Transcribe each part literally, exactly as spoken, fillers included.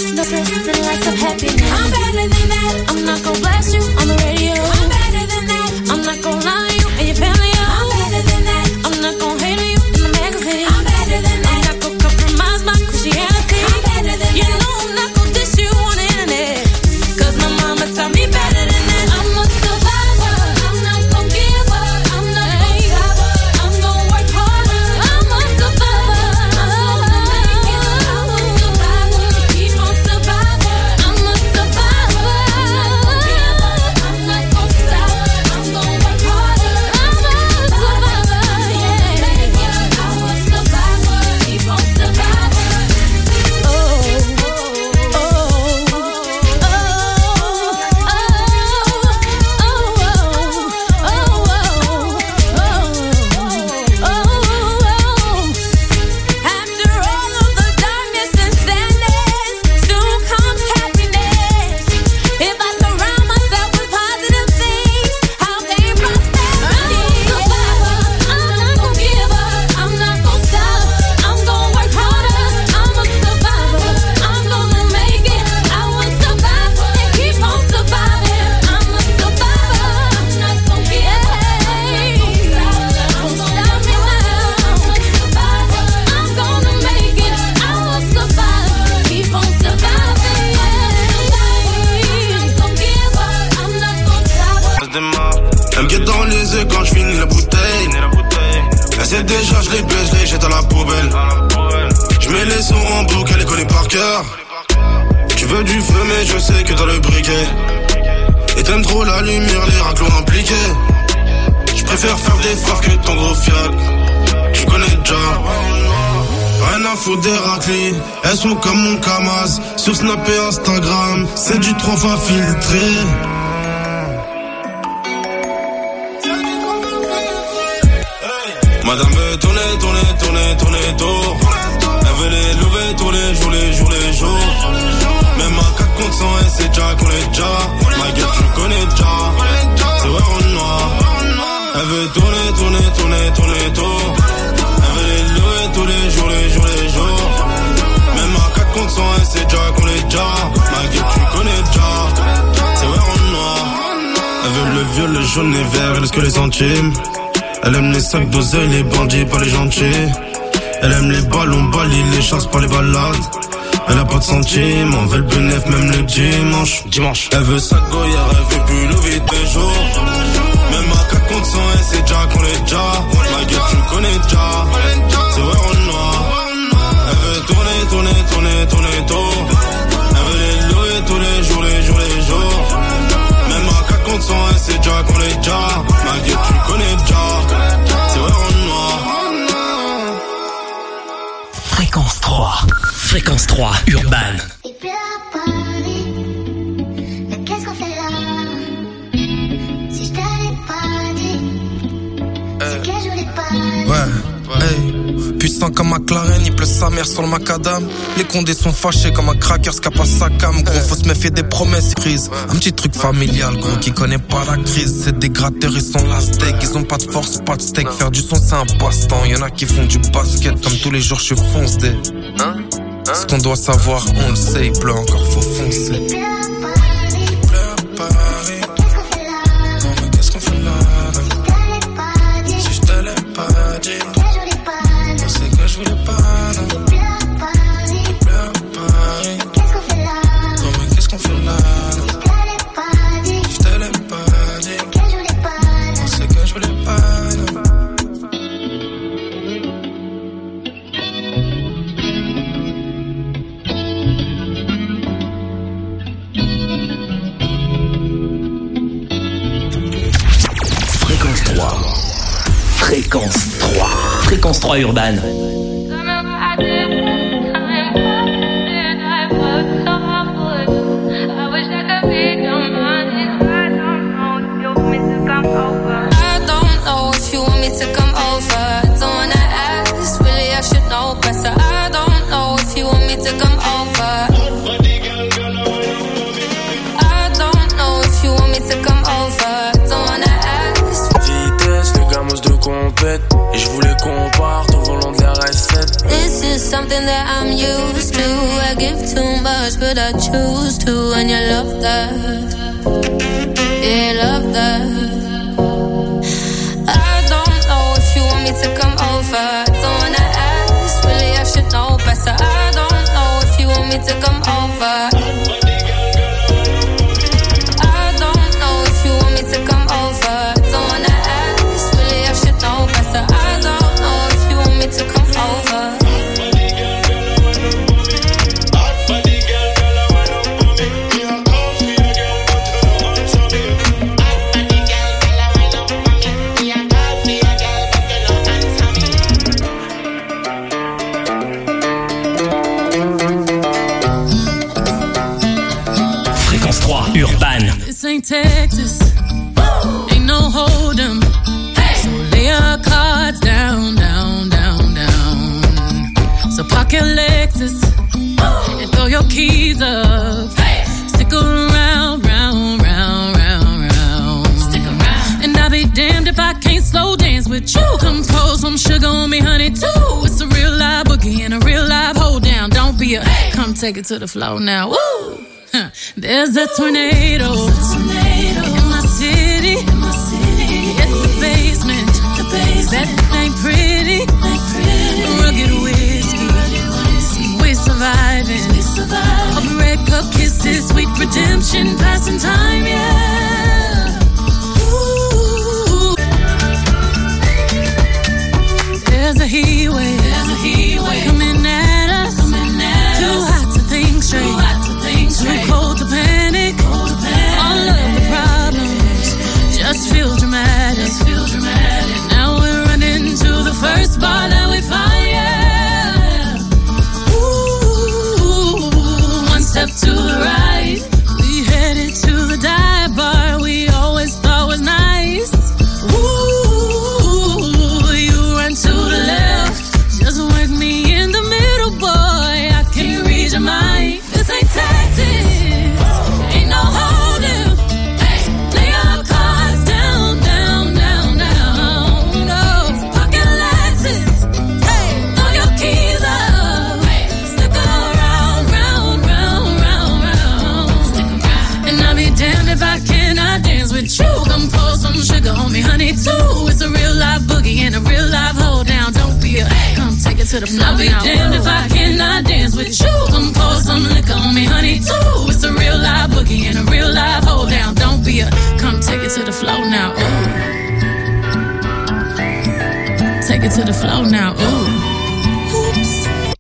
no pills and lots of happiness. I'm better than that. I'm not gonna blast you on the radio. I'm better than that. I'm not gonna lie to you and your family. I'm better than that. I'm not gonna hate on you in the magazine. I'm better than that. I'm not gonna compromise my Christianity. I'm better than you that. You know I'm not gonna diss you on the internet. Cause my mama taught me better than that. I'm a survivor. I'm not gonna give up. I'm not gonna stop. I'm gonna work harder. I'm a survivor. I'm gonna make it. I'm a survivor. Keep on surviving. I'm a survivor. I'm not gonna give up. I'm not gonna stop. I'm gonna work harder. I'm a survivor. Yeah. I'm a survivor. Keep on surviving. Oh, oh, oh, oh, After all of the darkness and sadness, soon comes happiness. If I surround myself with positive things, I'll gain prosperity. I'm a survivor. I'm not gonna give up. I'm not gonna stop. I'm gonna work harder. I'm a survivor. I'm gonna make it. I will survive and keep on surviving. I'm a survivor. I'm not gonna give up. Don't stop me now. I'm a survivor. I'm gonna make it. I will survive. Keep on surviving. I'm not gonna give up. I'm not gonna stop. Elle me guette dans les yeux quand je finis la bouteille. Elle sait déjà, je les baisse, je les jette à la poubelle. Je mets les sons en boucle, elle les connaît par cœur. Tu veux du feu, mais je sais que t'as le briquet. Et t'aimes trop la lumière, les raclos impliqués. Je préfère faire des phares que ton gros fiat. Tu connais déjà. Rien à foutre des raclis. Elles sont comme mon Kamaz. Sur Snap et Instagram, c'est du trois fois filtré. Madame veut tourner, tourner, tourner, tourner tour. Elle veut les louver tous les jours, les jours, les jours. Même à quatre contre cent, elle sait déjà qu'on est déjà. Ma gueule, tu connais déjà. C'est vrai en noir. Elle veut tourner, tourner, tourner, tourner tour. Elle veut les louer tous les jours, les jours, les jours. Même à quatre contre cent, elle sait déjà qu'on est déjà. Ma gueule, tu connais déjà. C'est vrai en noir. Elle veut le vieux, le jaune, les verts, est-ce que les centimes. Elle aime les sacs d'oseille, les bandits, pas les gentils. Elle aime les ballons, balis, les chasse, pas les balades. Elle a pas de sentiments, elle veut le bénéf, même le dimanche. Dimanche. Elle veut sa goyard, elle veut plus le vide des jours. Même à quatre contre cent, elle sait déjà qu'on est déjà. Ma gueule, tu connais déjà. C'est vrai en noir. Elle veut tourner, tourner, tourner, tourner tour. Elle veut les louer tous les jours, les jours, les jours. Même à quatre contre cent, elle sait déjà qu'on est déjà. Ma gueule, tu connais déjà. C'est vrai en noir. Fréquence trois. Fréquence trois, Urban. Il pleut à Paris, mais qu'est-ce qu'on fait là? Si je t'avais pas dit, c'est que je voulais pas dire. Ouais, hey. Puissant comme McLaren, il pleut sa mère sur le macadam. Les condés sont fâchés comme un cracker, scap à sa cam. Gros, faut se méfier des promesses prises. Un petit truc familial, gros, qui connaît pas la crise. C'est des gratteurs, ils sont la steak. Ils ont pas de force, pas de steak. Faire du son, c'est un passe-temps. Y'en a qui font du basket, comme tous les jours, je suis fonce des. Hein? Ce qu'on doit savoir, on le sait, il pleut encore, faut foncer. Il pleut à Paris. Non, mais qu'est-ce qu'on fait là? Si je te l'ai pas dit, on sait que je voulais pas, non. Il pleut à Paris. Non, mais qu'est-ce qu'on fait là? Si je te l'ai pas dit, on sait que je voulais pas, non. Fréquence trois. Fréquence trois Urban. Et je voulais qu'on parte au volant de la R S sept. This is something that I'm used to. I give too much. much, but I choose to, and you love that. Yeah, love that. I don't know if you want me to come over. Don't wanna ask, really I should know better. I don't know if you want me to come over. I don't know if you want me to come over. Don't wanna ask, really I should know better. I don't know if you want me to come over. Urban. This ain't Texas. Woo! Ain't no hold'em. Hey! So lay your cards down, down, down, down. So park your Lexus Woo! And throw your keys up. Hey! Stick around, round, round, round, round. Stick around. And I'll be damned if I can't slow dance with you. Come pour some sugar on me, honey, too. It's a real live boogie and a real live hold down. Don't be a hey! Come take it to the floor now. Woo! There's a tornado, tornado in my city, in my city. At the basement, the basement. That ain't pretty, ain't pretty. Rugged whiskey, rugged whiskey. We're surviving, we surviving. A breakup kisses, sweet redemption, passing time, yeah. Ooh. There's a heat wave, there's a heat wave coming at us, coming at Too us. Hot to think straight. Too hot to Too cold to panic. Cold to panic. All of the problems just feel dramatic. Just feel dramatic. Now we're running to the first bar that we find. Yeah. Ooh, one step to the right. We headed to the dive bar we always thought was nice. Ooh, you run to the left. Just work me in the middle, boy. I can't read your mind. This ain't Texas. Ain't no holding. Hey, lay your cards down, down, down, down. Go, pocket Lexus. Hey, throw your keys up. Hey, stick around, round, round, round, round. Stick around. And I'll be damned if I cannot dance with you. Come pour some sugar on me, honey, too. It's a real live boogie and a real live hold down. Don't be a hey, come take it to the floor. I'll be damned if I cannot dance with you. Come pour some liquor on me, honey, too. It's a real live boogie and a real live hold down. Don't be a come take it to the floor now. Ooh. Take it to the floor now. Ooh. Oops.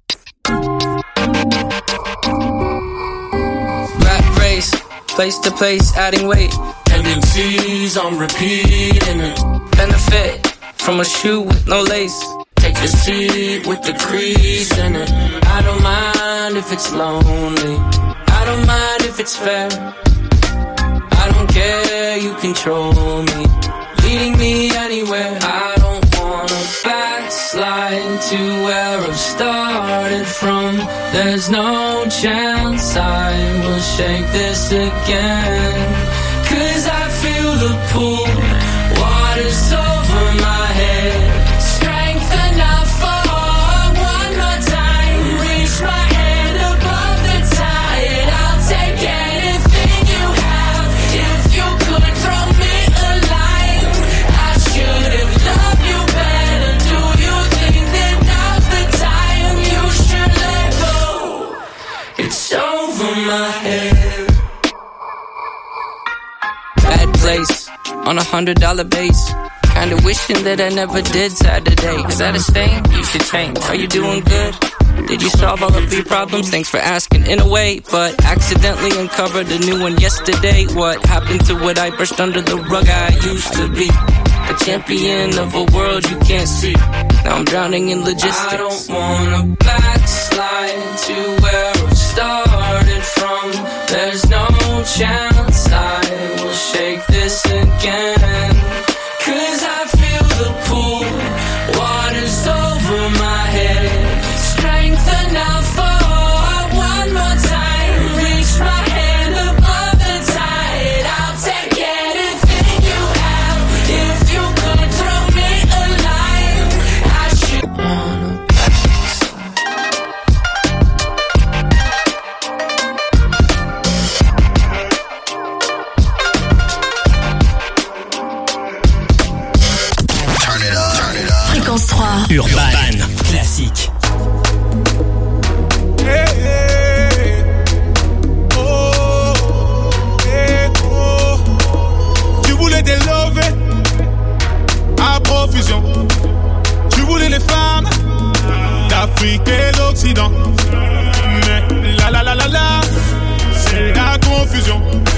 Rap race, place to place, adding weight. M Cs on repeat in it. Benefit from a shoe with no lace. Take your seat with the crease in it. I don't mind if it's lonely. I don't mind if it's fair. I don't care, you control me, leading me anywhere. I don't wanna backslide to where I've started from. There's no chance I will shake this again. Cause I feel the pull, water's over my head. Strength enough for one more time. Reach my hand above the tide. I'll take anything you have. If you could throw me a line, I should have loved you better. Do you think that now's the time you should let go? It's over my head. Bad place on a hundred dollar base. Kinda wishing that I never did Saturday. Is that a stain? You should change. Are you doing good? Did you solve all of your problems? Thanks for asking in a way, but accidentally uncovered a new one yesterday. What happened to what I brushed under the rug I used to be? A champion of a world you can't see. Now I'm drowning in logistics. I don't wanna backslide to where I started from. There's no chance I will shake this again. Cause I feel the pull, water's over my head. Strength enough for one more time. Reach my hand above the tide. I'll take anything you have. If you could throw me a line, I should wanna backslide. Urban Classique. Hey, hey. Oh, hey, oh. Tu voulais des lovés à profusion. Tu voulais les femmes d'Afrique et d'Occident. Mais la la la la la, c'est la confusion.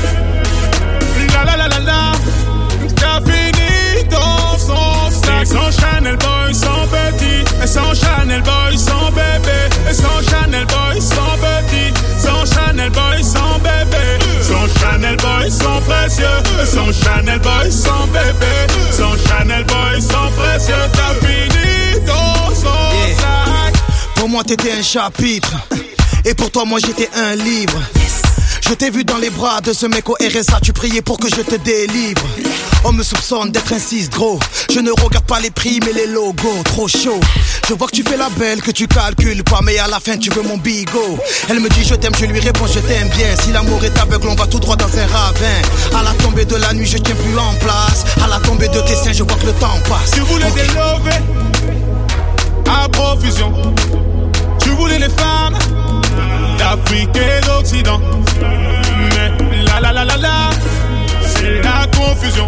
La la la la la, t'as fini dans son sac. Sans Chanel boy, sans petit. Et sans Chanel boy, sans bébé. Et sans Chanel boy, sans petit. Sans Chanel boy, sans bébé. Sans Chanel boy, sans précieux. Et sans Chanel boy, sans bébé. Sans Chanel boy, sans précieux. T'as fini dans son yeah. sac. Pour moi t'étais un chapitre. Et pour toi moi j'étais un livre. Je t'ai vu dans les bras de ce mec au R S A. Tu priais pour que je te délivre. On me soupçonne d'être un cis gros. Je ne regarde pas les prix mais les logos. Trop chaud. Je vois que tu fais la belle, que tu calcules pas. Mais à la fin tu veux mon bigot. Elle me dit je t'aime, je lui réponds je t'aime bien. Si l'amour est aveugle on va tout droit dans un ravin. À la tombée de la nuit je tiens plus en place. À la tombée de tes seins je vois que le temps passe. Tu voulais okay. des lovés à profusion. Tu voulais les femmes d'Afrique et d'Occident. Mais la la la la la, c'est la confusion.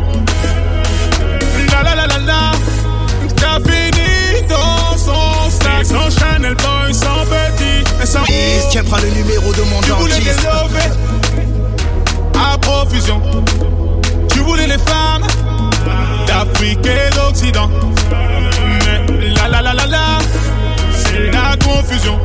La la la la la, t'as fini dans son sac. Sans Chanel boy, sans petit. Et sans Please, tiens, prends le numéro de mon dentiste. Tu voulais les lovés à profusion. Tu voulais les femmes d'Afrique et d'Occident. Mais la la la la la, c'est la confusion.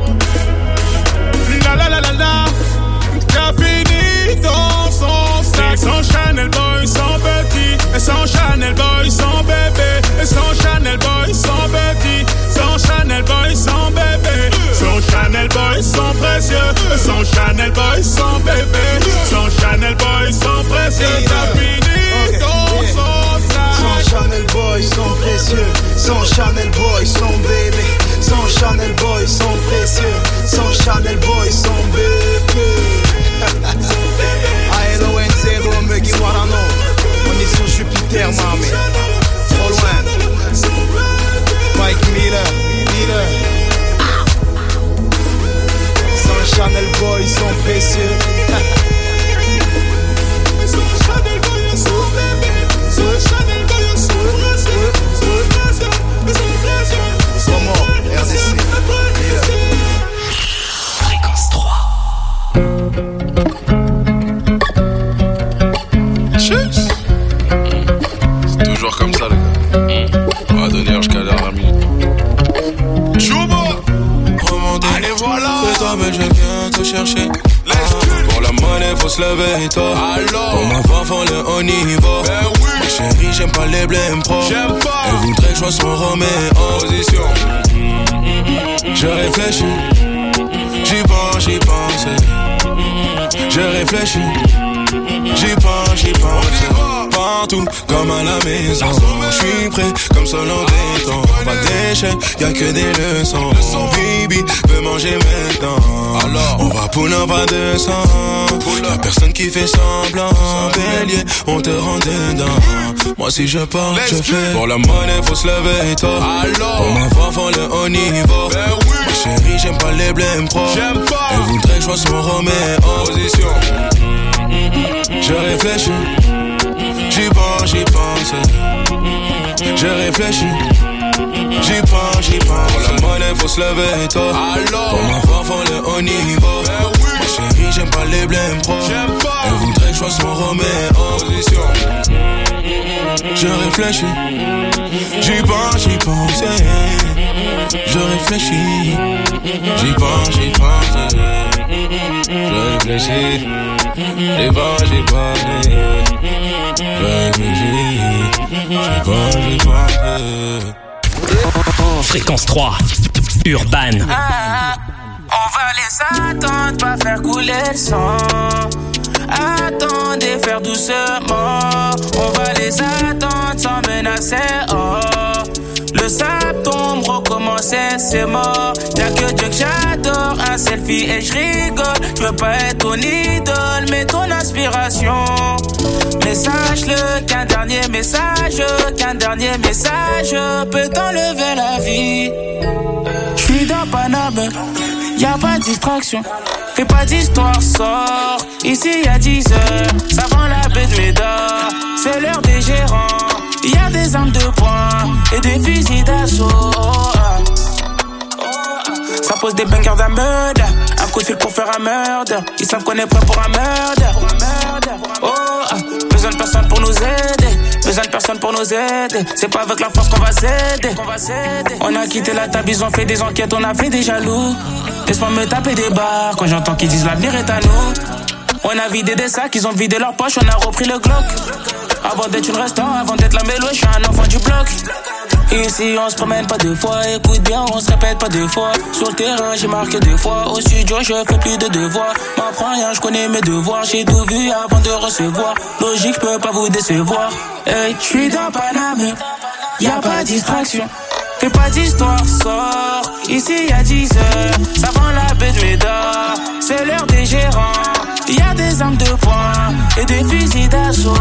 La la la la la, t'as fini dans son sac. Sans Chanel boy, sans petit. Et sans Chanel boy, sans bébé. Et sans Chanel boy, sans petit. Sans Chanel boy, sans bébé. Sans Chanel boy, sans précieux. Et sans Chanel boy, sans bébé. Sans Chanel boy, sans précieux. T'as fini okay. dans yeah. son sac. Sans Chanel boy, sans précieux. Sans Chanel boy, sans bébé. Sans Chanel boy, sans précieux. Sans Chanel boy, sans bébé. Aelo N zero, Muggy Warano. On est sur Jupiter, mamé. Trop loin. Mike Miller, Miller. Sans Chanel boy, sans précieux. Sans Chanel boy, sans bébé. Sans Chanel boy, sans précieux. Sans précieux, sans précieux. Sans mort, R D C. Fréquence trois. C'est toujours comme ça, les gars. On va donner jusqu'à la dernière minute. Choubo! Allez, voilà! C'est toi, mais je viens te chercher. Ah, pour la monnaie, faut se lever tôt. Pour ma femme, faut le haut niveau. Ben oui! Ma chérie, j'aime pas les blèmes pro. J'aime pas! Elle voudrait que je sois son Roméo. Position! Je réfléchis. J'y pense, j'y pense. Je réfléchis. J'y pense, j'y pense. Partout, comme à la maison. J'suis prêt, comme seul en béton. Pas d'échec, y'a que des leçons. Bibi veut manger maintenant. Alors, on va pour un pas de sang. Y'a personne qui fait semblant. Bélier, on te rend dedans. Moi si je parle, je fais. Pour la monnaie, faut se lever tôt. Pour ma femme, faut le haut niveau. Ma chérie, j'aime pas les blèmes pro. J'aime pas! Elle voudrait que je sois son Roméo. Position! Je réfléchis. J'y pense, j'y pense. Je réfléchis. J'y pense, j'y pense. Pour la monnaie, faut se lever tôt. Alors, pour ma femme, faut le haut niveau. Ben oui. Ma chérie, j'aime pas les blèmes pro. J'aime pas. Elle voudrait que je sois son Roméo. Position. Je réfléchis. J'y pense, j'y pense. Je réfléchis. J'y pense, j'y pense. Je réfléchis. J'y pense, j'y pense. Je réfléchis. J'y pense, j'y pense. Fréquence trois. Urban. Ah, on va les attendre, pas faire couler le sang. Attendez, faire doucement. On va les attendre sans menacer. Oh, le sable tombe, recommencer, c'est mort. Y'a que Dieu que j'adore, un selfie et je rigole. Je veux pas être ton idole, mais ton inspiration. Mais sache-le qu'un dernier message, qu'un dernier message peut t'enlever la vie. J'suis dans Paname, y'a pas de distraction. Fais pas d'histoire, sors. Ici y'a dix heures, ça vend la baie de Médard. C'est l'heure des gérants. Y'a des armes de poing et des fusils d'assaut. Ça pose des bangers d'un meurtre. Un coup de fil pour faire un meurtre. Ils savent qu'on est prêt pour un meurtre. Oh, besoin de personne pour nous aider. Besoin de personne pour nous aider. C'est pas avec la force qu'on va s'aider. On a quitté la table, ils ont fait des enquêtes, on a fait des jaloux. Laisse-moi me taper des barres quand j'entends qu'ils disent l'avenir est à nous. On a vidé des sacs, ils ont vidé leurs poches, on a repris le Glock. Avant d'être une restant, avant d'être la mélo, je suis un enfant du bloc. Ici on se promène pas deux fois, écoute bien, on se répète pas deux fois. Sur le terrain j'ai marqué deux fois, au studio je fais plus de devoirs. M'apprends rien, je connais mes devoirs, j'ai tout vu avant de recevoir. Logique, je peux pas vous décevoir. Hey, je suis dans Paname, y'a pas de distraction. Fais pas d'histoire, sors. Ici y'a dix heures, ça vend la baie de Médard. C'est l'heure des gérants, y'a des armes de poing et des fusils d'assaut.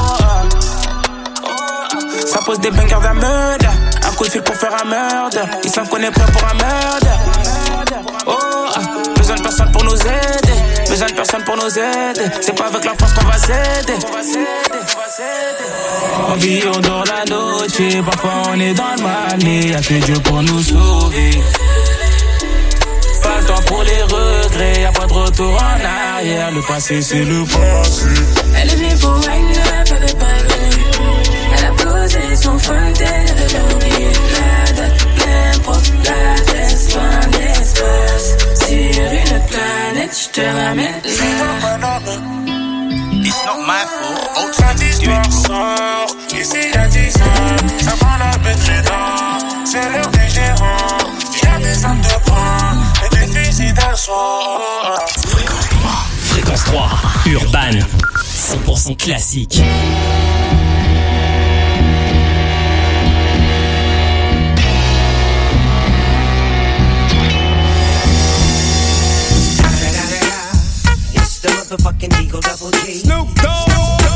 Ça pose des bangers d'un meurtre. Un coup de fil pour faire un meurtre. Ils savent qu'on est prêt pour un meurtre. Oh, besoin de personne pour nous aider. Besoin de personne pour nous aider. C'est pas avec la force qu'on va s'aider. On vit, on dort la noche. Parfois on est dans le mal, mais y'a que Dieu pour nous sauver. Pas le temps pour les regrets, y'a pas de retour en arrière. Le passé c'est le passé. Elle est venue pour wine up avec Paris. Elle a posé son frontel, elle a oublié la date, l'impro, la tête, pas d'espace. Sur une planète, je te ramène là. It's not my fault, autre d'histoire sort. Ici y'a dix ans, ça prend la baie de Médard. C'est l'heure des gérants, y'a des armes de poing et des fusils d'assaut. Fréquence trois, Fréquence trois, Urban, cent pour cent classique. The motherfucking Eagle Double G. Snoop Dogg.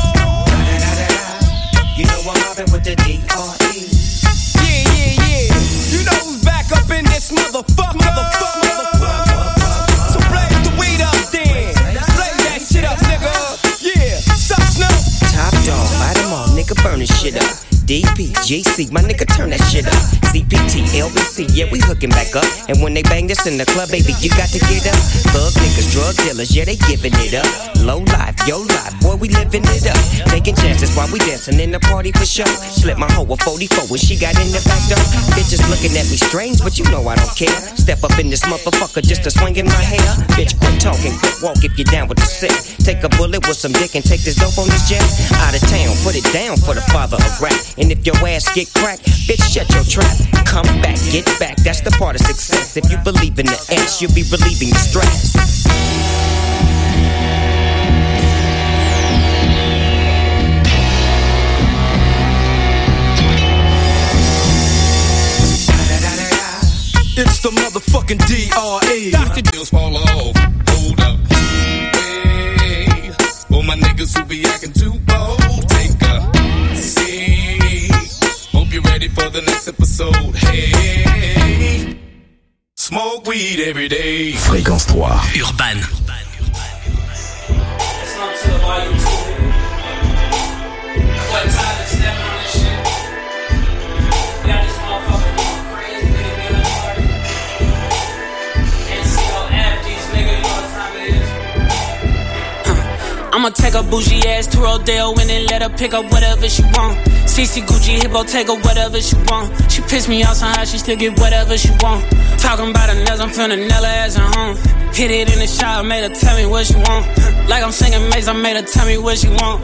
You know I'm mobbing with the D R E. Yeah, yeah, yeah. You know who's back up in this motherfucker. Motherfucker, motherfucker. So blaze the weed up then. Blaze that shit up, nigga. Yeah. Sup, Snoop? Top dog, light 'em all, nigga, burn this shit up. D P, G C, my nigga, turn that shit up. C P T, L B C, yeah, we hooking back up. And when they bang this in the club, baby, you got to get up. Thug niggas, drug dealers, yeah, they giving it up. Low life, yo life, boy, we living it up. Taking chances while we dancing in the party for sure. Slip my hoe a forty-four when she got in the back door. Bitches looking at me strange, but you know I don't care. Step up in this motherfucker just to swing in my hair. Bitch, quit talking, quit walk if you're down with the sick. Take a bullet with some dick and take this dope on this jet. Out of town, put it down for the father of rap. And if your ass get cracked, bitch, shut your trap. Come back, get back, that's the part of success. If you believe in the S, you'll be relieving the stress. It's the motherfucking D R E. Doctor Deals fall off. Hold up. Hey, all my niggas who be acting too bold, take a seat. Hope you're ready for the next episode. Hey, smoke weed every day. Fréquence trois, Urban. I'ma take a bougie ass to Rodeo and then let her pick up whatever she want. C C Gucci, Hippo, take her whatever she want. She pissed me off somehow, she still get whatever she want. Talking about her nails, I'm finna nail her ass at home. Hit it in the shower, made her tell me what she want. Like I'm singing Maze, I made her tell me what she want.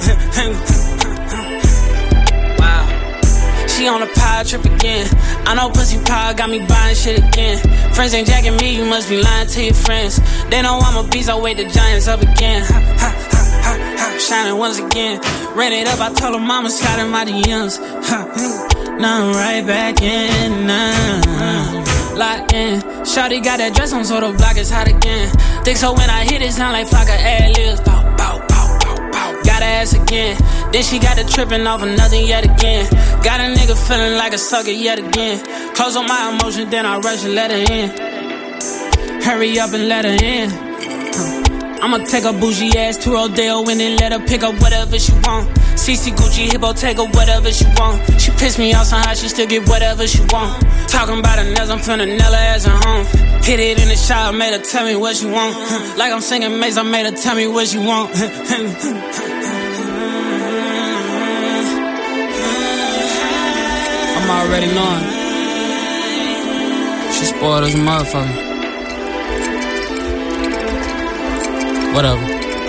Wow. She on a power trip again. I know pussy power got me buying shit again. Friends ain't jacking me, you must be lying to your friends. They know I'm a beast, I wake the giants up again. Ha, ha, ha, ha, ha. Shining once again. Ran it up, I told her mama slide in my D Ms. Ha, now I'm right back in, now locked in. Shawty got that dress on so the block is hot again. Think so when I hit it sound like flock of ad-libs. Bow, bow, bow, bow, bow. Got her ass again. Then she got it tripping off another yet again. Got a nigga feeling like a sucker yet again. Close on my emotions, then I rush and let her in. Hurry up and let her in. I'ma take a bougie ass to Rodeo and then let her pick up whatever she want. C C Gucci Hippo, take her whatever she want. She pissed me off somehow, she still get whatever she want. Talking about her nails, I'm finna nail her ass at home. Hit it in the shower, made her tell me what she want. Like I'm singing Maze, I made her tell me what she want. I'm already knowing. She spoiled as a motherfucker. Whatever.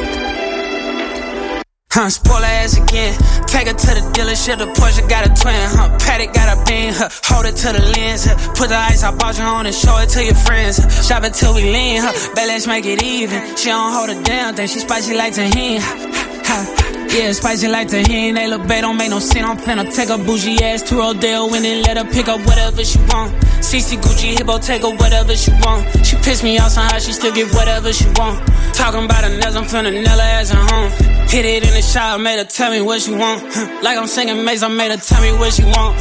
Huh, spoil her ass again. Take her to the dealership, the Porsche got a twin, huh? Paddock got a beam, huh? Hold it to the lens, huh? Put the ice I bought you on and show it to your friends, huh? Shop it till we lean, huh? Bet let's make it even. She don't hold it down, think she spicy like tahini, ha, ha. Yeah, spicy like tahini. They look bad, don't make no sense. I'm finna take a bougie ass to Rodeo and then let her pick up whatever she want. C C Gucci Hippo, take her whatever she want. She pissed me off somehow, she still get whatever she want. Talking about her nails, I'm finna nail her ass at home. Hit it in the shower, made her tell me what she want. Like I'm singing Maze, I made her tell me what she want.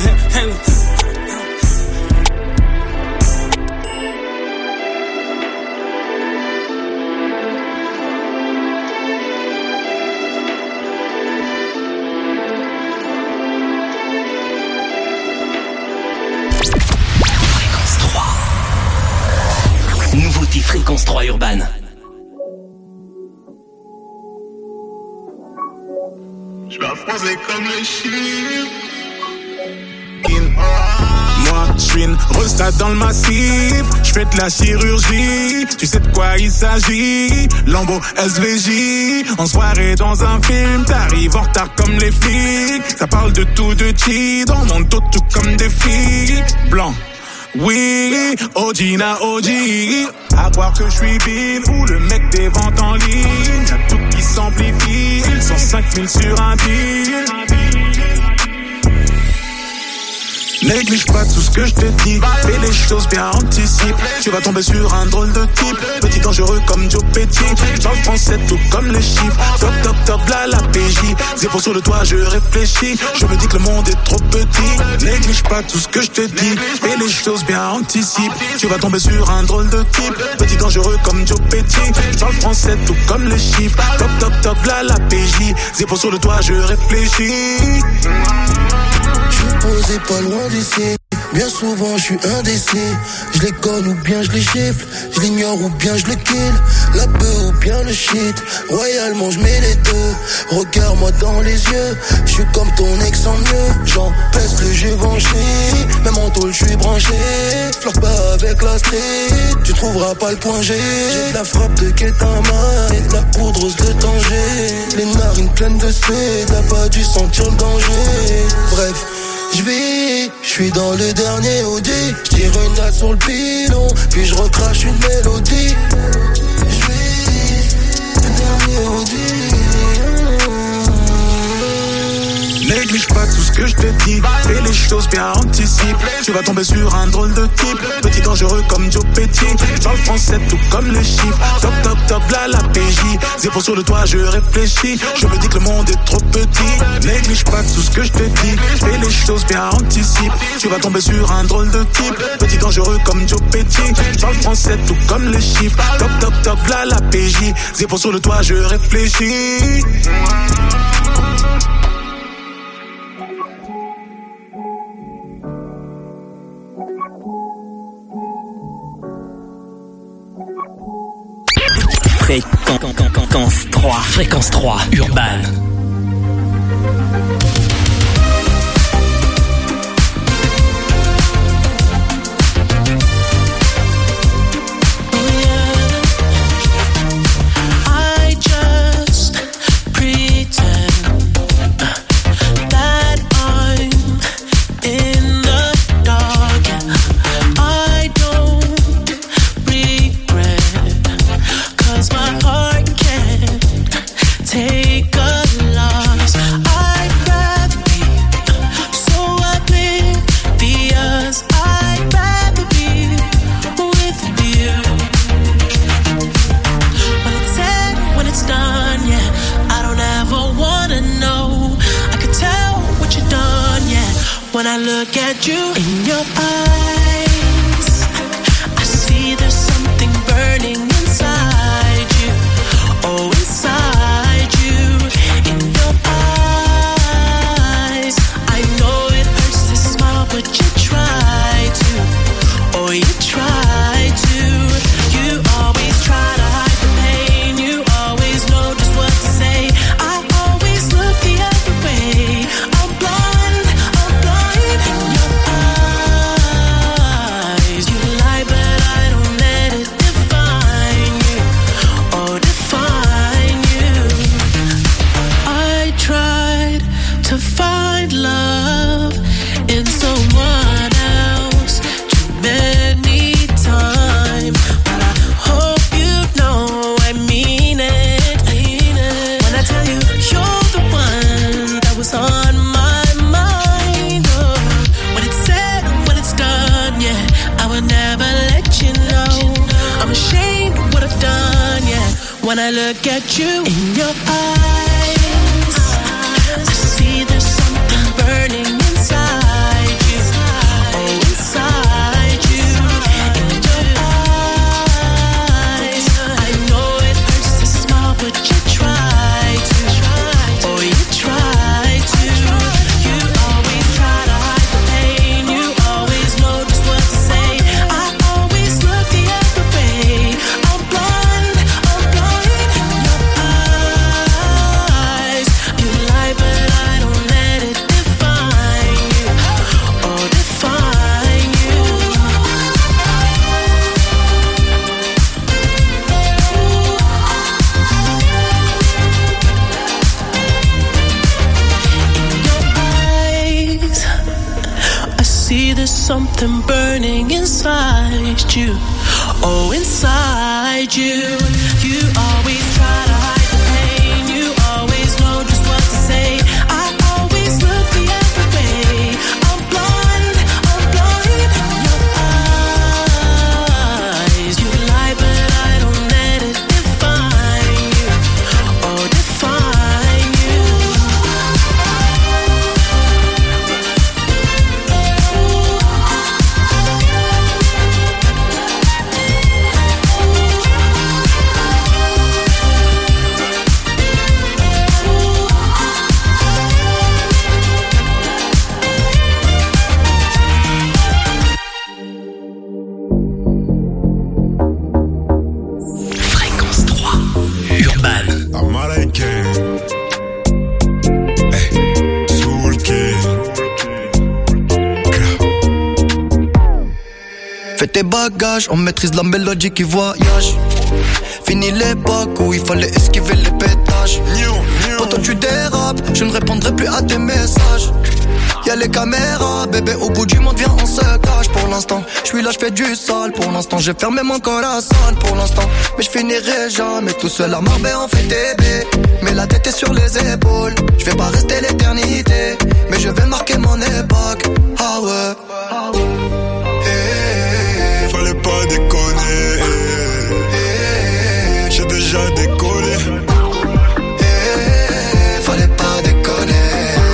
Nouveauté Fréquence trois Urban. Je vais affronter comme les chiens. Moi, je suis une resta dans le massif. Je fais de la chirurgie. Tu sais de quoi il s'agit. Lambo S V J. En soirée dans un film. T'arrives en retard comme les flics. Ça parle de tout, de chi. Dans mon dos, tout comme des filles. Blanc. Oui, O G na O G. À croire que je suis Bill ou le mec des ventes en ligne. Y'a tout qui s'amplifie. Ils sont cinq mille sur un deal. Néglige pas tout ce que je te dis. Fais les choses bien, anticipe. Tu vas tomber sur un drôle de type. Petit dangereux comme Joe Petit. Dans le français tout comme les chiffres. Top top top là la P J. Zéro sur le toit je réfléchis. Je me dis que le monde est trop petit. Néglige pas tout ce que je te dis. Fais les choses bien, anticipe. Tu vas tomber sur un drôle de type. Petit dangereux comme Joe Petit. Dans le français tout comme les chiffres. Top top top là la P J. Zéro sur le toit je réfléchis. Posé pas loin d'ici. Bien souvent je suis indécis. Je les conne ou bien je les gifle. Je l'ignore ou bien je le kill. La peu ou bien le shit. Royalement je mets les deux. Regarde-moi dans les yeux. Je suis comme ton ex en mieux. J'en pèse le jeu vengé. Même en tôle je suis branché. Flirte pas avec la street. Tu trouveras pas le point G. J'ai de la frappe de Ketama et de la poudreuse de danger. Les narines pleines de suie. T'as pas dû sentir le danger. Bref. J'vis, j'suis dans le dernier Audi. J'tire une date sur le pilon, puis je recrache une mélodie. J'vis, le dernier Audi. Néglige pas tout ce que je te dis. Fais les choses bien, anticipe. Tu vas tomber sur un drôle de type. Petit dangereux comme Joe Petit. Dans le français tout comme les chiffres. Top top top là la P J. Zéro sur le toit je réfléchis. Je me dis que le monde est trop petit. Néglige pas tout ce que je te dis. Fais les choses bien, anticipe. Tu vas tomber sur un drôle de type. Petit dangereux comme Joe Petit. Dans le français tout comme les chiffres. Top top top là la P J. Zéro sur le toit je réfléchis. Fréquence trois. Fréquence trois. Urban. when I look at you. In your eyes, I see there's something burning inside you. Oh, inside you. In your eyes, I know it hurts to smile, but you try to. Oh, you try to. You always try to hide the pain. You always know just what to say. I always look the other way. I'm blind, I'm blind in your eyes. You lie, but I don't let it define you. Oh, define you. I tried to find love in someone else too many times, but I hope you know I mean it. I mean it. When I tell you you're the one that was on my mind, oh, when it's said and when it's done, yeah, I would never let you know. I'm ashamed of what I've done, yeah. When I look at you in your eyes, I see there's something burning inside you. Oh, inside you. In your eyes, I know it hurts to smile, but you try to. Oh, you try to. You always try to hide the pain. You always know just what to say. I always look the other way. I'm blind, I'm blind in your eyes. You lie, but I don't let it define you. Oh, define you. In your eyes, I see there's something burning inside you. Oh, inside you. You always try to hide the pain. You always know just what to say. I always look the other way. I'm blind, I'm blind in your eyes. You lie, but I don't let it define you. Oh, define you. Fréquence trois, Urban. Américain. Hey, Soul King. Fais tes bagages, on maîtrise la mélodie qui voyage. Fini l'époque où il fallait esquiver les pétages. Quand tu dérapes, je ne répondrai plus à tes messages. Y'a les caméras, bébé, au bout du monde, viens, on se cache. Pour l'instant, je suis là, je fais du sale. Pour l'instant, j'ai fermé mon corazon. Pour l'instant, mais je finirai jamais tout seul à Marbella, on fait T B. Mais la tête est sur les épaules. Je vais pas rester l'éternité, mais je vais marquer mon époque. Ah ouais. Eh, fallait pas déconner. Eh, j'ai déjà décollé. Eh, fallait pas déconner.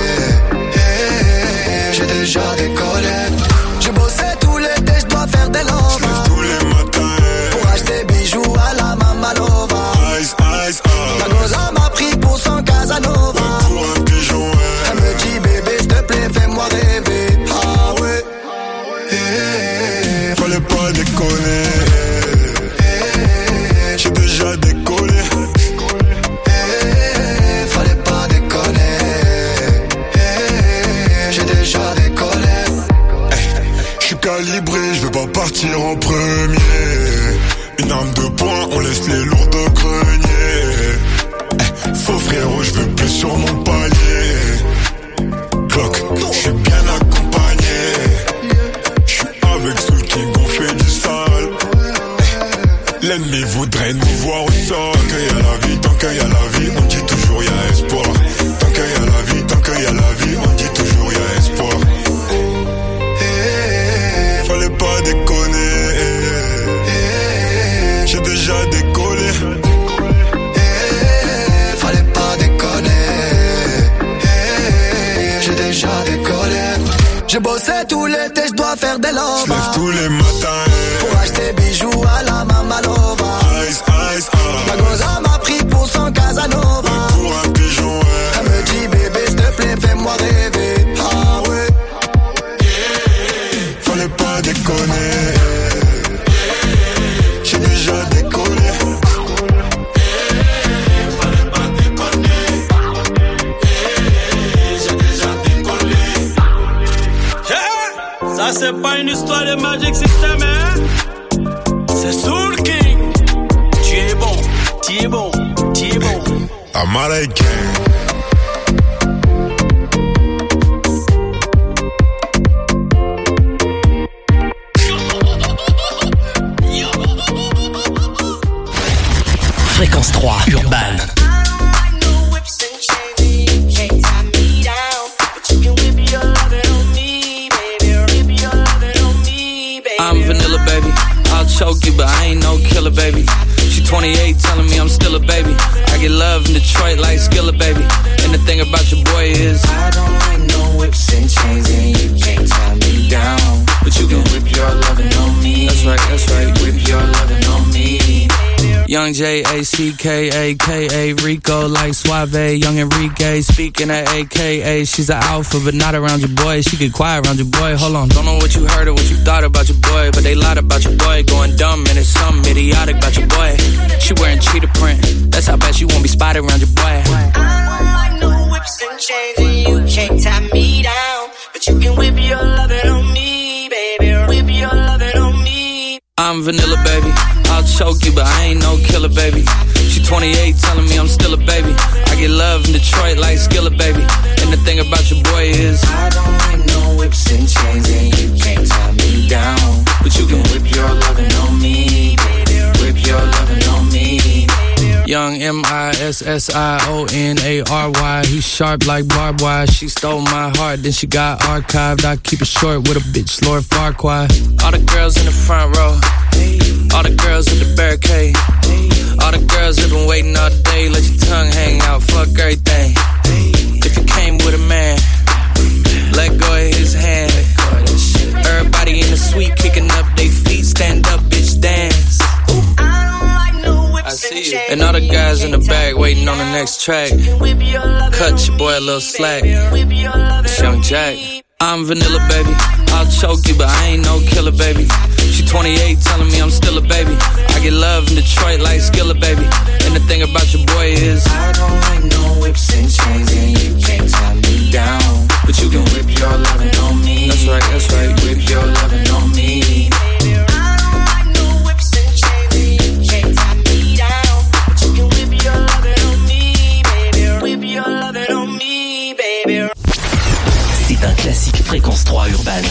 Eh, j'ai déjà décollé. J'ai bossé tout l'été, je dois faire des lovas. J'lève tous les matins. Pour acheter bijoux à la Mamalova. Ice, ice, ice. La goza m'a pris pour son Casanova. Pour un pigeon, ouais. Elle me dit bébé, s'il te plaît, fais-moi rêver. Ah ouais. Eh, Fallait pas déconner. Eh, j'ai déjà décollé. eh, fallait pas déconner. Eh, j'ai déjà décollé. J'suis calibré, j'vais pas partir en premier. Une arme de poing, on laisse les lourds de grenier. Eh, faux frérot, j'veux plus sur mon palier. Clock, j'suis bien accompagné. J'suis avec Soul King, on fait du sale. Eh, l'ennemi voudrait nous voir au sol. Tant qu'il y a la vie, tant qu'il y a la vie, on dit toujours y'a espoir. Tant qu'il y a la vie, tant qu'il y a la vie, on dit toujours y'a espoir. Eh, Fallait pas déconner. J'ai déjà décollé. J'ai bossé tout l'été, je dois faire des lovas. J'lève tous les matins hey. Pour acheter bijoux à la Mamalova. Ice, ice, ice. Ma goza m'a pris pour son Casanova. Et pour un pigeon hey. Elle me dit bébé s'il te plaît fais-moi rêver. Ah ouais yeah. Fallait pas déconner. J'ai déjà décollé. Ça c'est pas une histoire de Magic System, hein? C'est Soul King. Tu es bon, tu es bon, tu es bon. Américain. Fréquence trois, Urban. I'm vanilla, baby. I'll choke you, but I ain't no killer, baby. She twenty-eight, telling me I'm still a baby. I get love in Detroit like Skilla, baby. And the thing about your boy is I don't like no whips and chains, and you can't tie me down. But you can whip your lovin' on me. That's right, that's right. Whip your lovin' on me. Young J A C K A K A Rico like Suave, Young Enrique speaking at A K A. She's an alpha but not around your boy. She get quiet around your boy. Hold on, don't know what you heard or what you thought about your boy, but they lied about your boy. Going dumb and it's something idiotic about your boy. She wearing cheetah print. That's how bad she won't be spotted around your boy. I don't like no whips and chains, and you can't tie me down. But you can whip your lovin' on me, baby. Whip your lovin' on me. I'm vanilla, baby. I'll choke you, but I ain't no killer, baby. She twenty-eight, telling me I'm still a baby. I get love in Detroit like Skilla, baby. And the thing about your boy is I don't like no whips and chains, and you can't tie me down. But you can whip your lovin' on me, baby. Whip your lovin' on me. Young M I S S I O N A R Y. He's sharp like barbed wire. She stole my heart, then she got archived. I keep it short with a bitch, Lord Farquaad. All the girls in the front row, all the girls at the barricade, all the girls that been waiting all day. Let your tongue hang out, fuck everything. If you came with a man, let go of his hand. Everybody in the suite kicking up their feet. Stand up, bitch, dance. I see you. And all the guys in the back waiting on the next track. Cut your boy a little slack. It's Young Jack. I'm vanilla, baby. I'll choke you, but I ain't no killer, baby. She twenty-eight, telling me I'm still a baby. I get love in Detroit like Skilla, baby. And the thing about your boy is I don't like no whips and chains, and you can't tie me down. But you can whip your lovin' on me. That's right, that's right. Whip your lovin' on me. C'est un classique Fréquence trois Urban.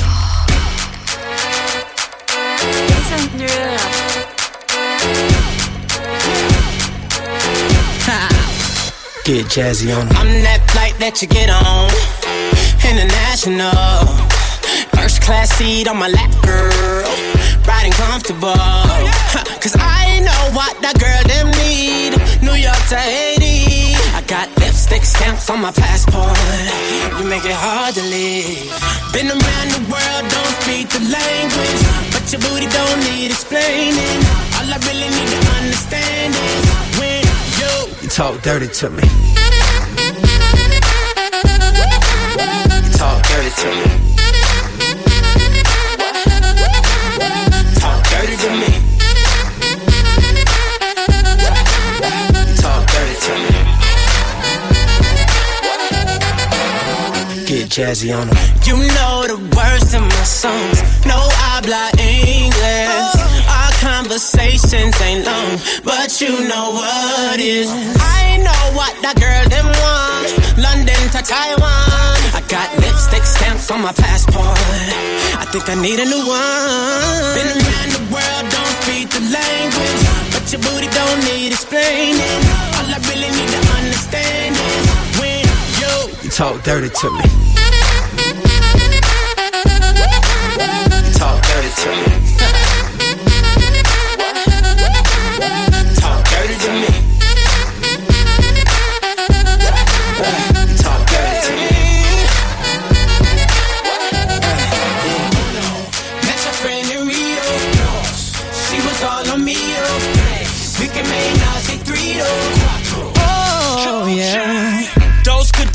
Get jazzy on. I'm that flight that you get on. International. First class seat on my lap, girl. Riding comfortable. Cause I know what that girl them need. New York to Haiti. I got lipstick stamps on my passport. You make it hard to leave. Been around the world, don't speak the language. But your booty don't need explaining. All I really need to understand is when you, you talk dirty to me. You talk dirty to me. Talk dirty to me. Talk dirty to me. Get jazzy on them. You know the words in my songs. No habla English. Our conversations ain't long, but you know what is. I know what that girl them want. London to Taiwan. I got lipstick stamps on my passport. I think I need a new one. Been around the world, don't speak the language, but your booty don't need explaining. All I really need to understand is when you, you talk dirty to me. Talk dirty to me. Talk dirty to me. Talk dirty to me.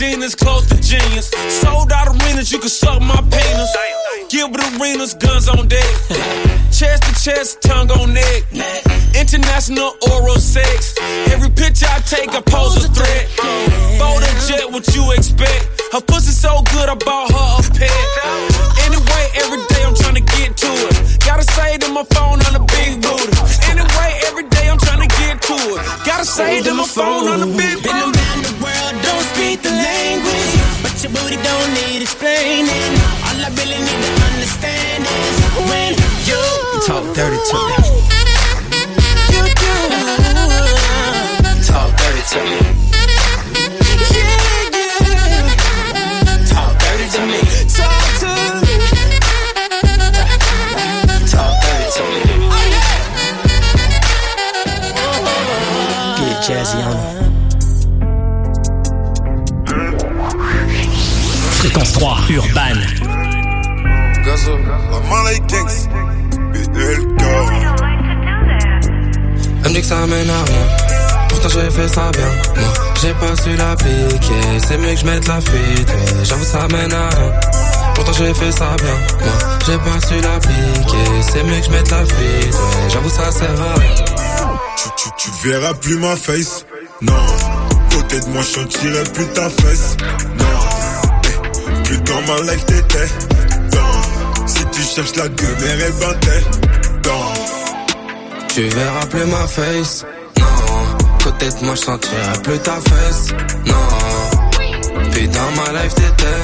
Lamborghinis, close to genius. Sold out arenas, you can suck my penis. Gilbert Arenas, guns on deck. Chest to chest, tongue on neck. International oral sex. Every picture I take, I pose a threat. Bold and jet, what you expect? Her pussy so good, I bought her a pet. Anyway, every day I'm trying to get to it. Gotta say to my phone on the big booty. Anyway, every day I'm trying to get to it. Gotta say to my phone on the big booty. Been around the world, don't speak the language, but your booty don't need explaining. All I really need to understand is when you talk dirty to me. You do talk dirty to me. Yeah, yeah. Talk dirty to me. Talk to me. Talk dirty to me. Get jazzy on. Fréquence trois, Urban. Gazo, la main gangs. B L K. Elle me dit que ça mène à rien. Pourtant j'ai fait ça bien. Moi j'ai pas su l'appliquer. C'est mieux que je mette la fuite. Ouais, j'avoue ça mène à rien. Pourtant j'ai fait ça bien. Moi j'ai pas su l'appliquer. C'est mieux que je mette la fuite. Ouais, j'avoue ça sert à rien. Tu, tu, tu verras plus ma face. Non. Côté de moi je sentirai plus ta fesse. Non. Hey. Plus dans ma life t'étais. Non. Si tu cherches la gueule, et ben t'es. Non. Tu verras plus ma face. Non. Côté de moi je sentirai plus ta fesse. Non. Puis dans ma life t'étais.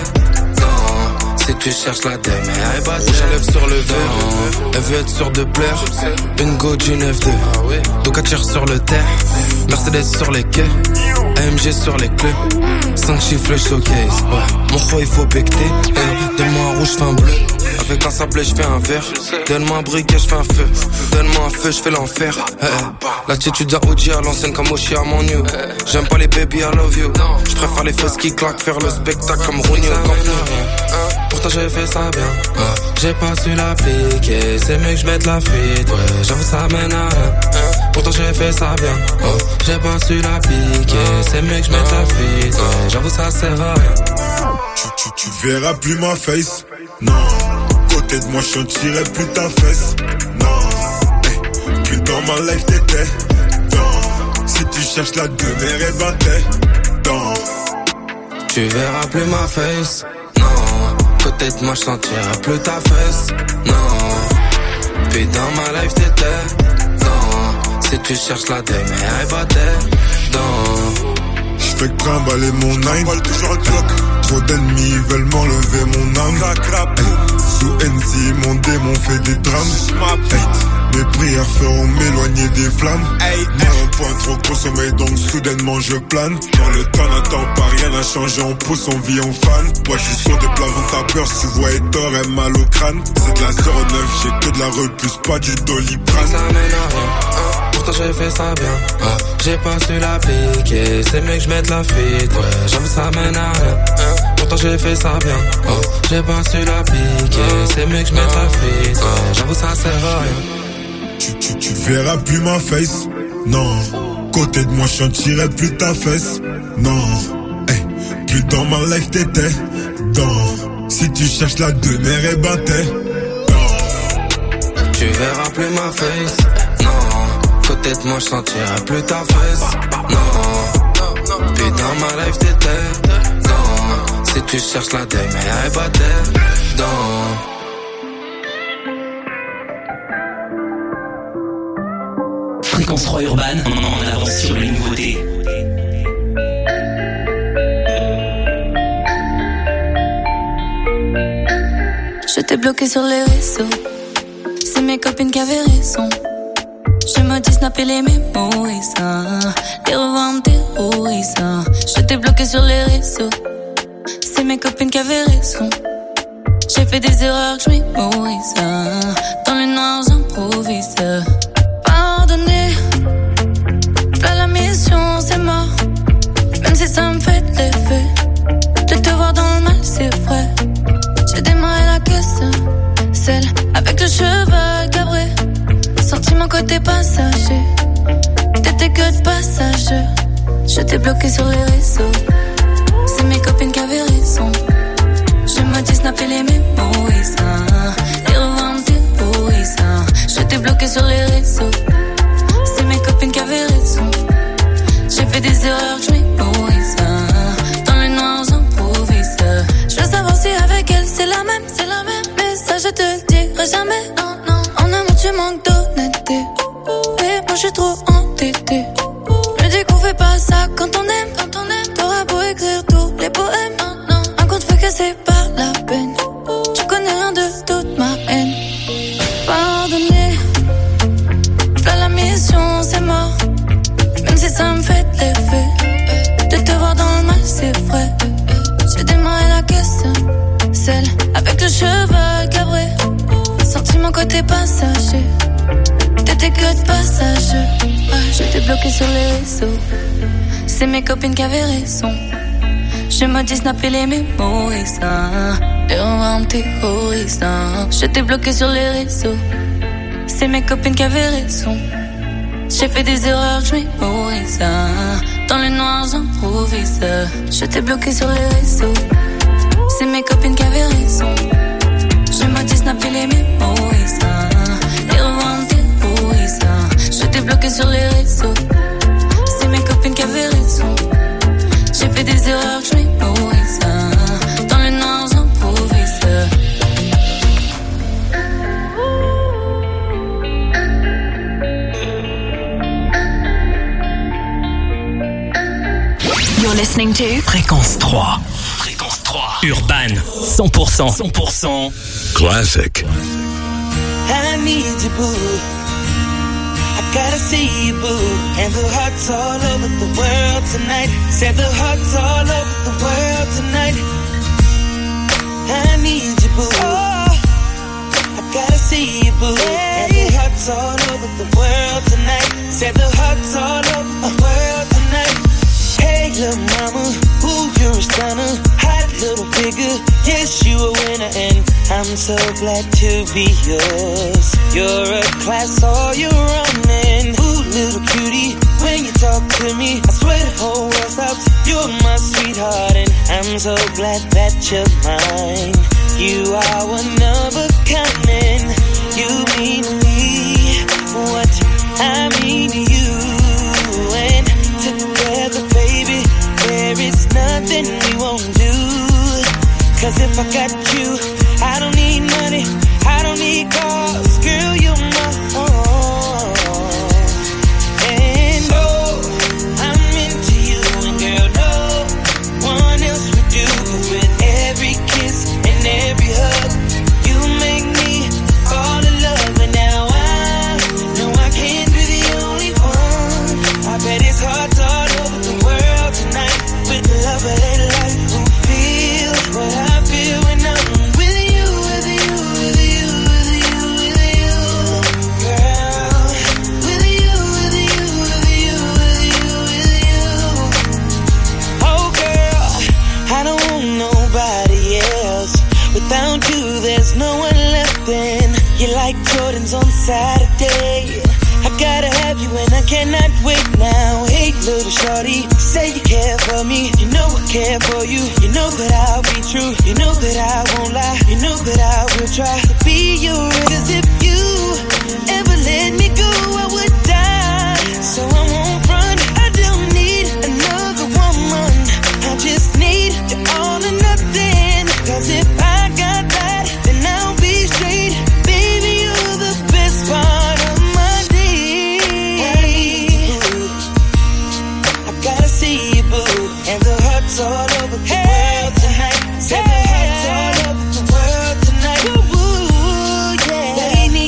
Si tu cherches la dème, elle est battue. J'enlève sur le verre. Elle veut être sûre de plaire. Une go du neuf deux. Donc elle tire sur le terre. Mercedes sur les quais. A M G sur les clés. cinq chiffres showcase. Ouais. Mon roi il faut becter. Hey. Donne-moi un rouge, j'fais un bleu. Avec un sablé j'fais un vert. Donne-moi un briquet, j'fais un feu. Donne-moi un feu, j'fais l'enfer. Hey. L'attitude à O G à l'ancienne comme Oshi à mon new. J'aime pas les baby, I love you. J'préfère les fesses qui claquent. Faire le spectacle comme Rooney au Camp Nou. Pourtant j'ai fait ça bien, ouais. J'ai pas su l'appliquer. C'est mieux que je mette la fuite, ouais. J'avoue ça mène à rien. Pourtant j'ai fait ça bien, ouais. J'ai pas su l'appliquer. C'est mieux que je mette la fuite, ouais. J'avoue ça sert à rien. Tu, tu, tu verras plus ma face. Non. Côté de moi je sentirai plus ta fesse. Non. Hey. Plus dans ma life t'étais. Non. Si tu cherches la demeure et ben t'es. Non. Tu verras plus ma face. Non. Côté de moi je sentirai plus ta fesse. Non. Puis dans ma life t'étais. Non. Si tu cherches la dème, elle est battue. Non. J'fais que trimballer mon nine. Toujours un clock. Trop d'ennemis veulent m'enlever mon âme. Hey. Sous N C mon démon fait des drames. Hey. Mes prières feront m'éloigner des flammes. Hey. Moi un point trop consommé donc soudainement je plane. Dans le temps n'attend pas, rien n'a changé, on pousse, on vit, on fan. Moi je suis sur des plafonds, t'as peur si tu vois Hector, elle mal au crâne. C'est de la zéro neuf, j'ai que de la repousse, pas du doliprane. Ça mène à rien, pourtant j'ai fait ça bien, ouais. J'ai pas su l'appliquer, c'est mieux que je mette la fuite, ouais. J'avoue ça mène à rien, pourtant j'ai fait ça bien, ouais. J'ai pas su l'appliquer, c'est mieux que je mette la fuite, ouais. J'avoue ça sert à rien. Tu, tu, tu verras plus ma face. Non. Côté de moi je sentirai plus ta fesse. Non. Hey. Plus dans ma life t'étais. Non. Si tu cherches la demeure et ben t'es. Non. Tu verras plus ma face. Non. Côté de moi je sentirai plus ta fesse. Non. Puis dans ma life t'étais. Non. Si tu cherches la demeure et ben t'es. Non. Fréquence trois Urban, en avance sur les nouveautés. Je t'ai bloqué sur les réseaux. C'est mes copines qui avaient raison. Je me dis snapper les mémories, ça. Les revoir me terrorise, ça. Je t'ai bloqué sur les réseaux. C'est mes copines qui avaient raison. J'ai fait des erreurs que je mémorise, ça. Dans le noir j'improvise. Pardonnez, là la mission c'est mort. Même si ça me fait de l'effet de te voir dans le mal, c'est vrai. J'ai démarré la caisse, celle avec le cheval cabré. Senti mon côté passager, t'étais que de passage. Je t'ai bloqué sur les réseaux. C'est mes copines qui avaient raison. Je me dis snapper les mémories, hein. Les revendre terroristes, hein. Je t'ai bloqué sur les réseaux. C'est mes copines qui avaient raison. J'ai fait des erreurs que je mémorise, hein. Dans le noir j'improvise. Je veux savoir si avec elle c'est la même, c'est la même. Mais ça je te le dirai jamais. Non, non. En amour tu manques d'honnêteté. Et moi je suis trop entêtée. Je me dis qu'on fait pas ça quand on aime, quand on aime. T'auras beau écrire tous les poèmes, non, non. Un compte fait casser par la peine. Tu connais rien de toute ma haine. Pardonnez, là la mission c'est mort. Même si ça me fait de l'effet de te voir dans le mal, c'est vrai. J'ai démarré la caisse, celle avec le cheval cabré. Senti mon côté passager. T'étais que de passage. Je t'ai bloqué sur les réseaux. C'est mes copines qui avaient raison. Je me dis snapper les mémories, hein. Et on terroriste, hein. Je t'ai bloqué sur les réseaux. C'est mes copines qui avaient raison. J'ai fait des erreurs, je mémorise, hein. Dans le noir j'improvise. Je t'ai bloqué sur les réseaux. C'est mes copines qui avaient raison. Je me dis snapper les mémories, hein. Et revendre terroriste, hein. Je t'ai bloqué sur les réseaux. C'est mes copines qui avaient raison. J'ai fait des erreurs, je mémorise, hein. Dans le noir j'improvise. You're listening to Fréquence trois. Fréquence trois. Urban. cent pour cent. cent pour cent. Classic. I need you, boo. I gotta see you, boo. And the hearts all over the world tonight. Said the hearts all over the world tonight. I need you, boo. Oh, I gotta see you, boo. Hey. And the hearts all over the world tonight. Said the hearts all over the world tonight. Hey, little mama, ooh, you're a stunner. Hot little figure, yes, you a winner. And I'm so glad to be yours. You're a class, all you're running. Ooh, little cutie, when you talk to me, I swear the whole world stops. You're my sweetheart, and I'm so glad that you're mine. You are one of a kind, and you mean to me what I mean to you. And together, baby, there is nothing we won't do. Cause if I got you, I don't need money, I don't need cars, girl, you're my own. And oh, I'm into you, and girl, no one else would do. Cause with every kiss and every hug, you make me fall in love. And now I know I can't be the only one. I bet it's hard all over the world tonight with the love of their life who feel what I feel when I'm with you, with you, with you, with you, with you, girl. With you, with you, with you, with you, with you. Oh girl, I don't want nobody else. Without you, there's no one left. And you're like Jordans on Saturday. I gotta have you and I cannot wait now. Hey, little shorty, say you care for me. You know I care for you. You know that I'll be true. You know that I won't lie. You know that I will try to be yours. Cause if you ever let me go, I would die. So I won't run. I don't need another woman. I just need you all or nothing. Cause if I got that, then I'll be straight. Baby, you're the best part of my day. I gotta see you, boo. And the hearts all over the hey, world tonight. Say hey, the hearts all over the world tonight. Ooh, yeah. They need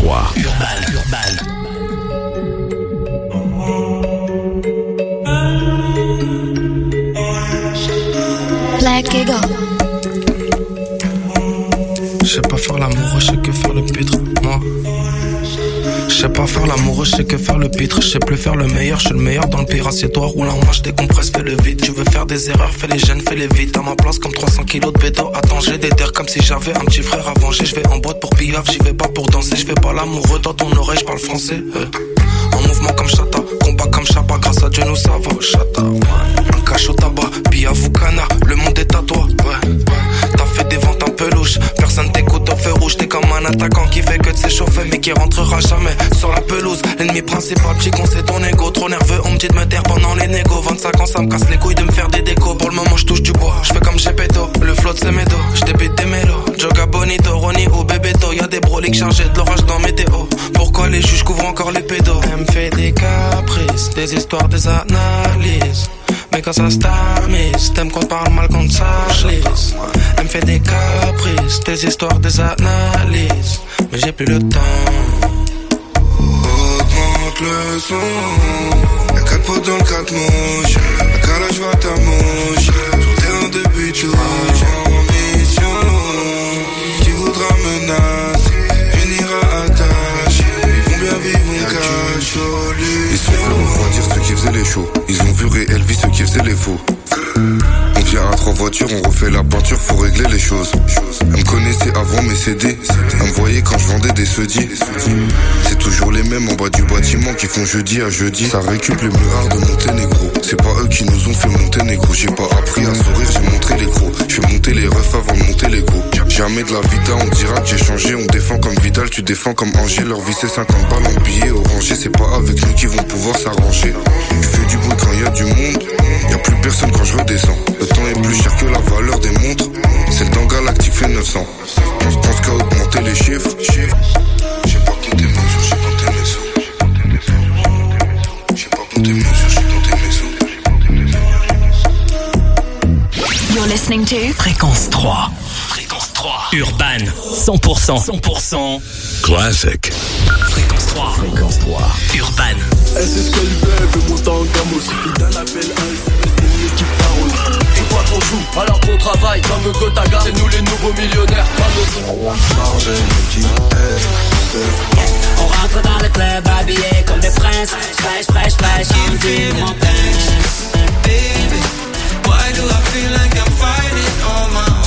trois. Urban, Urban. Black Eagle. Je sais pas faire l'amoureux, je sais que faire le pitre, moi. Je sais pas faire l'amoureux, je sais que faire le pitre. Je sais plus faire le meilleur, je suis le meilleur dans le pire. Assieds-toi, roule en marche, décompresse, fais le vide. Tu veux faire des erreurs, fais les gènes, fais les vite. À ma place comme trois cents kilos de bédo. Attends, j'ai des terres comme si j'avais un petit frère à venger. Je vais en boîte pour pillave, j'y vais pas pour danser. Je fais pas l'amoureux, dans ton oreille, je parle français. euh. En mouvement comme Chata, combat comme Chapa. Grâce à Dieu nous ça va, Chata. Un cache au tabac, pillave ou canard. Le monde est à toi, ouais. T'as fait des ventes un peu louches, personne t'écoute au feu rouge. T'es comme un attaquant qui fait que de s'échauffer mais qui rentrera jamais sur la pelouse. L'ennemi principal, petit con, c'est ton ego. Trop nerveux, on me dit de me taire pendant les négos. vingt-cinq ans, ça me casse les couilles de me faire des décos. Pour le moment, je touche du bois, je fais comme chez Peto. Le flotte c'est mes dos, je débite des mélos. Joga Bonito, Ronnie ou Bebeto. Y'a des broliques chargés de l'orage dans météo. Pourquoi les juges couvrent encore les pédos? Elle me fait des caprices, des histoires, des analyses. Mais quand ça se tamise, t'aimes qu'on parle mal quand ça glisse. Elle me fait des caprices, des histoires, des analyses. Mais j'ai plus le temps. Augmente le son. Y'a quatre potes dans le quatre mouches. La calage va ta mouche. Sur terrain de but rouge. En mission. Qui voudra menacer finira à tâche. Ils vont bien vivre, on cache. Ils sont venus refroidir ceux qui faisaient les shows. Ils ont vu réel vie ceux qui faisaient les faux. On vient à trois voitures, on refait la peinture, faut régler les choses. Elle me connaissait avant mes C D. Elle me voyait quand je vendais des sedis. C'est toujours les mêmes en bas du bâtiment qui font jeudi à jeudi. Ça récup les meuhards de Monténégro. C'est pas eux qui nous ont fait monter négro. J'ai pas appris à sourire, j'ai montré les gros. Je fais monter les refs avant de monter les gros. Jamais de la vida, on dira que j'ai changé. On défend comme Vidal, tu défends comme Angers. Leur vie c'est cinquante balles en billets orangés. C'est pas avec nous qu'ils vont pouvoir s'arranger. Je fais du bruit quand y a du monde. Y'a plus personne quand je redescends. Le temps est plus cher que la valeur des montres. Celle dans Galactique fait neuf cents. Je pense qu'à augmenter les chiffres. J'ai pas compté mes sous, j'ai compté mes sous. J'ai pas compté mes sous, j'ai compté mes sous. You're listening to Fréquence trois. Fréquence trois. Urban. cent pour cent. cent pour cent. Classic. Fréquence trois. Fréquence trois. Urban. Elle sait ce qu'elle veut, elle veut monter en gamme aussi. Suffit d'un appel, c'est une équipe d'arrose. C'est quoi qu'on joue, alors qu'on travaille comme Gotaga. C'est nous les nouveaux millionnaires, comme on rentre dans le club habillé comme des princes. Fraîche, fraîche, fraîche, il me dit mon prince.